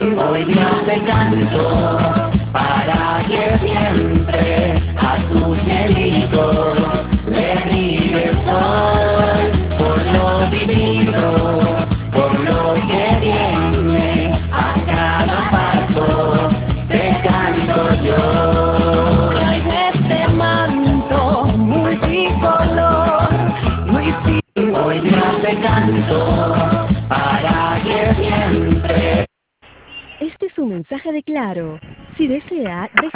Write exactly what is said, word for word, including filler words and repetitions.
Hoy Dios te canto para que siempre a tu cielito le brille el sol por lo vivido, por lo que viene a cada paso. Te canto yo. Trae este manto multicolor, muy fin. Hoy Dios te canto para que siempre. Este es un mensaje de Claro. Si desea,